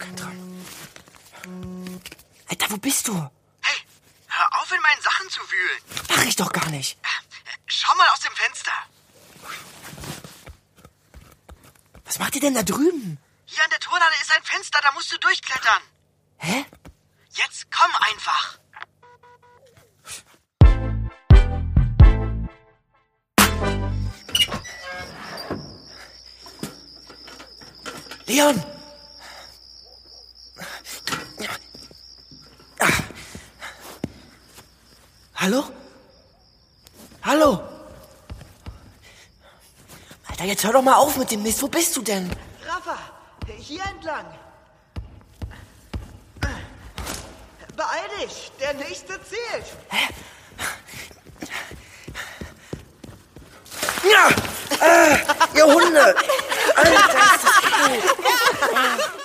keinen dran. Alter, wo bist du? Hey, hör auf, in meinen Sachen zu wühlen. Mach ich doch gar nicht. Schau mal aus dem Fenster. Was macht ihr denn da drüben? Hier an der Turnhalle ist ein Fenster, da musst du durchklettern. Hä? Jetzt komm einfach. Leon! Hallo? Hallo? Alter, jetzt hör doch mal auf mit dem Mist. Wo bist du denn? Rafa, hier entlang. Beeil dich, der nächste zählt. Ja! Ihr Hunde! Alter, ist das gut.